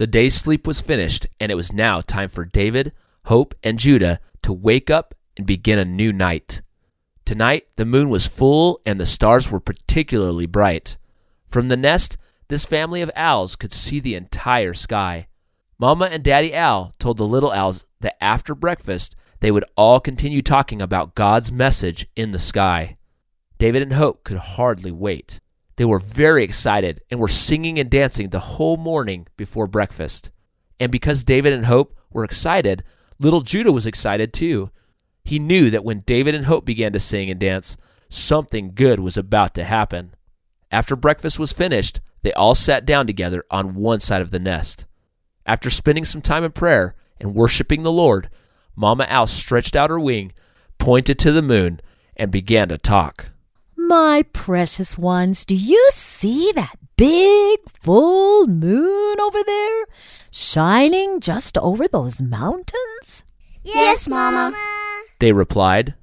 The day's sleep was finished, and it was now time for David, Hope, and Judah to wake up and begin a new night. Tonight, the moon was full and the stars were particularly bright. From the nest, this family of owls could see the entire sky. Mama and Daddy Owl told the little owls that after breakfast, they would all continue talking about God's message in the sky. David and Hope could hardly wait. They were very excited and were singing and dancing the whole morning before breakfast. And because David and Hope were excited, little Judah was excited too. He knew that when David and Hope began to sing and dance, something good was about to happen. After breakfast was finished, they all sat down together on one side of the nest. After spending some time in prayer and worshiping the Lord, Mama Owl stretched out her wing, pointed to the moon, and began to talk. My precious ones, do you see that big full moon over there, shining just over those mountains? Yes, Mama, they replied.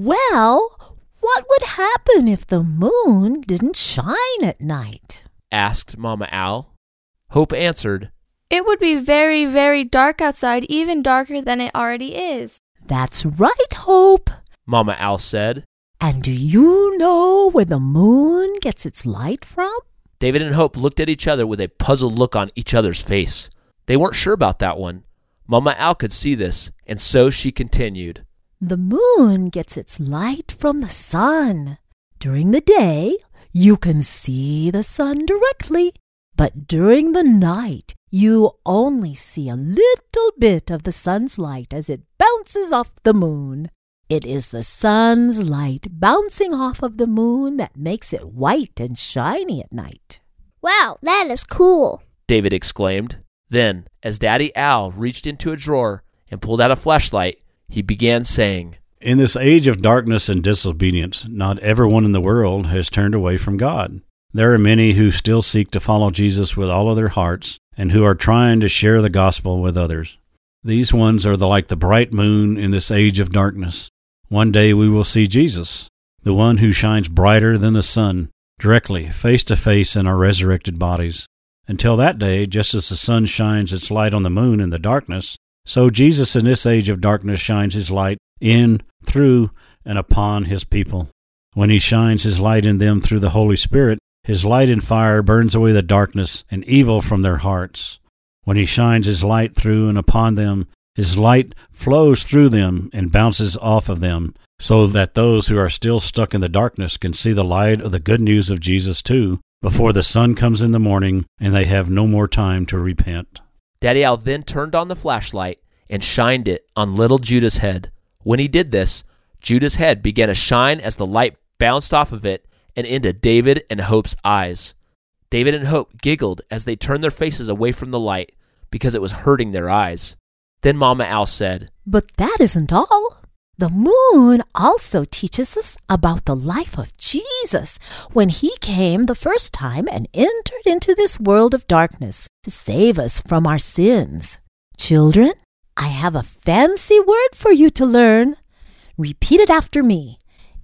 Well, what would happen if the moon didn't shine at night? Asked Mama Owl. Hope answered, It would be very, very dark outside, even darker than it already is. That's right, Hope, Mama Owl said. And do you know where the moon gets its light from? David and Hope looked at each other with a puzzled look on each other's face. They weren't sure about that one. Mama Owl could see this, and so she continued. The moon gets its light from the sun. During the day, you can see the sun directly, but during the night, you only see a little bit of the sun's light as it bounces off the moon. It is the sun's light bouncing off of the moon that makes it white and shiny at night. Wow, that is cool, David exclaimed. Then, as Daddy Owl reached into a drawer and pulled out a flashlight, he began saying, In this age of darkness and disobedience, not everyone in the world has turned away from God. There are many who still seek to follow Jesus with all of their hearts and who are trying to share the gospel with others. These ones are like the bright moon in this age of darkness. One day we will see Jesus, the one who shines brighter than the sun, directly, face to face in our resurrected bodies. Until that day, just as the sun shines its light on the moon in the darkness, so Jesus in this age of darkness shines his light in, through, and upon his people. When he shines his light in them through the Holy Spirit, his light and fire burns away the darkness and evil from their hearts. When he shines his light through and upon them, his light flows through them and bounces off of them, so that those who are still stuck in the darkness can see the light of the good news of Jesus too, before the sun comes in the morning and they have no more time to repent. Daddy Owl then turned on the flashlight and shined it on little Judah's head. When he did this, Judah's head began to shine as the light bounced off of it and into David and Hope's eyes. David and Hope giggled as they turned their faces away from the light because it was hurting their eyes. Then Mama Owl said, But that isn't all. The moon also teaches us about the life of Jesus when he came the first time and entered into this world of darkness to save us from our sins. Children, I have a fancy word for you to learn. Repeat it after me.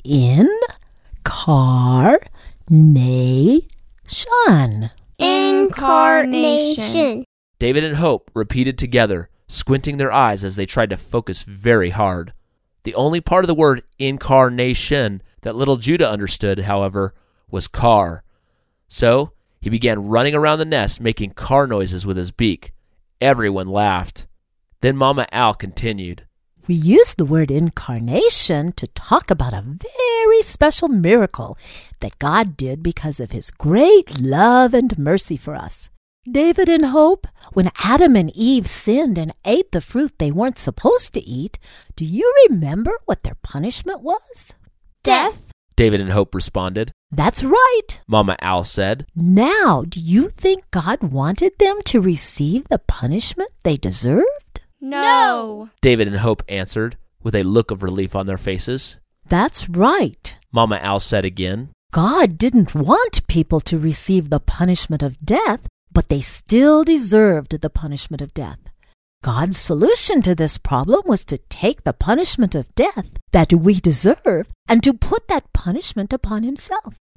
Incarnation. Incarnation. David and Hope repeated together, squinting their eyes as they tried to focus very hard. The only part of the word incarnation that little Judah understood, however, was car. So he began running around the nest, making car noises with his beak. Everyone laughed. Then Mama Owl continued. We use the word incarnation to talk about a very special miracle that God did because of his great love and mercy for us. David and Hope, when Adam and Eve sinned and ate the fruit they weren't supposed to eat, do you remember what their punishment was? Death. David and Hope responded. That's right, Mama Owl said. Now, do you think God wanted them to receive the punishment they deserved? No. David and Hope answered, with a look of relief on their faces. That's right. Mama Owl said again. God didn't want people to receive the punishment of death, but they still deserved the punishment of death. God's solution to this problem was to take the punishment of death that we deserve and to put that punishment upon himself.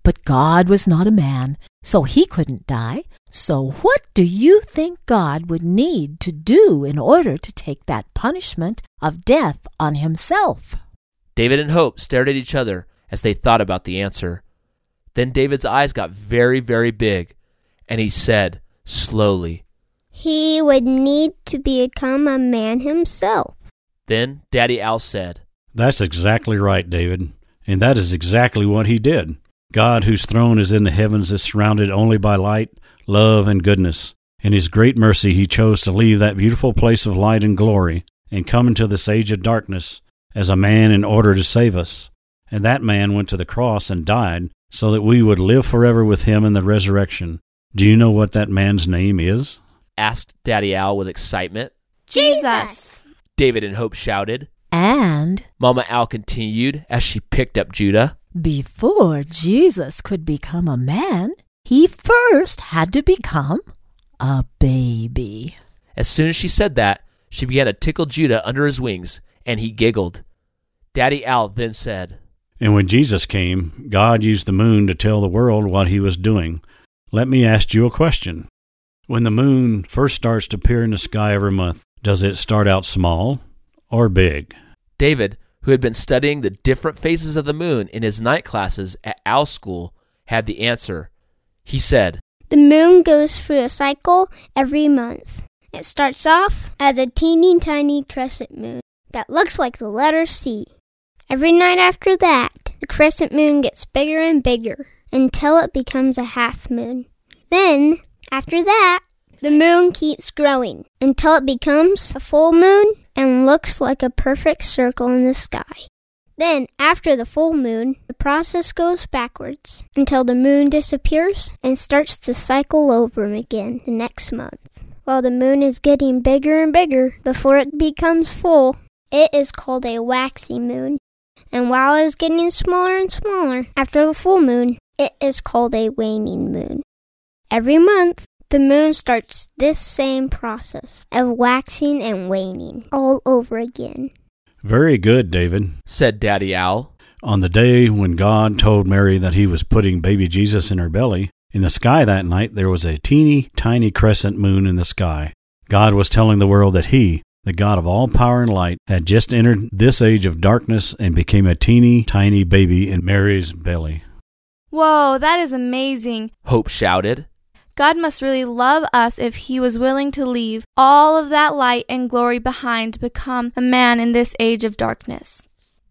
But God was not a man, so he couldn't die. So what do you think God would need to do in order to take that punishment of death on himself? David and Hope stared at each other as they thought about the answer. Then David's eyes got very, very big, and he said slowly, He would need to become a man himself. Then Daddy Al said, That's exactly right, David. And that is exactly what he did. God, whose throne is in the heavens, is surrounded only by light, love, and goodness. In his great mercy, he chose to leave that beautiful place of light and glory and come into this age of darkness as a man in order to save us. And that man went to the cross and died so that we would live forever with him in the resurrection. Do you know what that man's name is? asked Daddy Al with excitement. Jesus! David and Hope shouted. And Mama Al continued as she picked up Judah. before Jesus could become a man, he first had to become a baby. As soon as she said that, she began to tickle Judah under his wings, and he giggled. Daddy Al then said, And when Jesus came, God used the moon to tell the world what he was doing. Let me ask you a question. When the moon first starts to appear in the sky every month, does it start out small or big? David, who had been studying the different phases of the moon in his night classes at Al School, had the answer. He said, The moon goes through a cycle every month. It starts off as a teeny tiny crescent moon that looks like the letter C. Every night after that, the crescent moon gets bigger and bigger until it becomes a half moon. Then, after that, the moon keeps growing until it becomes a full moon and looks like a perfect circle in the sky. Then, after the full moon, the process goes backwards until the moon disappears and starts to cycle over again the next month. While the moon is getting bigger and bigger before it becomes full, it is called a waxy moon. And while it is getting smaller and smaller after the full moon, it is called a waning moon. Every month, the moon starts this same process of waxing and waning all over again. Very good, David. said Daddy Al. On the day when God told Mary that he was putting baby Jesus in her belly, in the sky that night there was a teeny tiny crescent moon in the sky. God was telling the world that he, the God of all power and light, had just entered this age of darkness and became a teeny tiny baby in Mary's belly. Whoa, that is amazing. Hope shouted. God must really love us if he was willing to leave all of that light and glory behind to become a man in this age of darkness.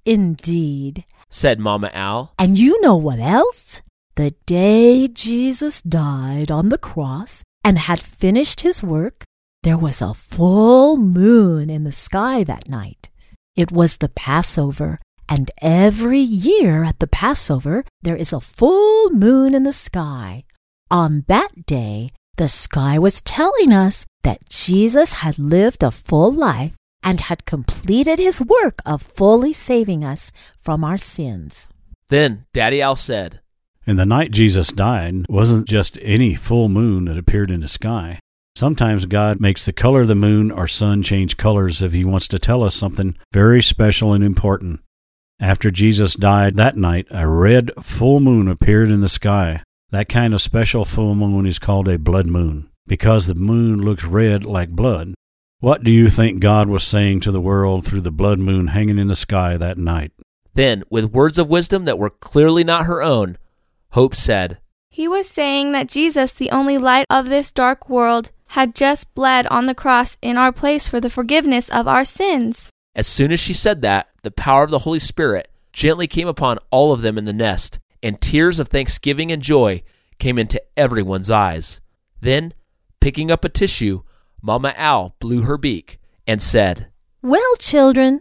Indeed. said Mama Al. And you know what else? The day Jesus died on the cross and had finished his work, there was a full moon in the sky that night. It was the Passover, and every year at the Passover, there is a full moon in the sky. On that day, the sky was telling us that Jesus had lived a full life and had completed his work of fully saving us from our sins. Then Daddy Al said, And the night Jesus died wasn't just any full moon that appeared in the sky. Sometimes God makes the color of the moon or sun change colors if he wants to tell us something very special and important. After Jesus died that night, a red full moon appeared in the sky. That kind of special full moon is called a blood moon, because the moon looks red like blood. What do you think God was saying to the world through the blood moon hanging in the sky that night? Then, with words of wisdom that were clearly not her own, Hope said, He was saying that Jesus, the only light of this dark world, had just bled on the cross in our place for the forgiveness of our sins. As soon as she said that, the power of the Holy Spirit gently came upon all of them in the nest, and tears of thanksgiving and joy came into everyone's eyes. Then, picking up a tissue, Mama Al blew her beak and said, Well, children,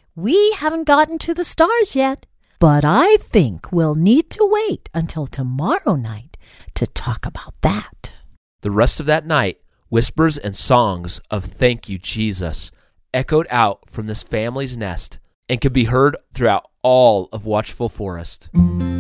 we haven't gotten to the stars yet, but I think we'll need to wait until tomorrow night to talk about that. The rest of that night, whispers and songs of "Thank you, Jesus" echoed out from this family's nest and could be heard throughout all of Watchful Forest.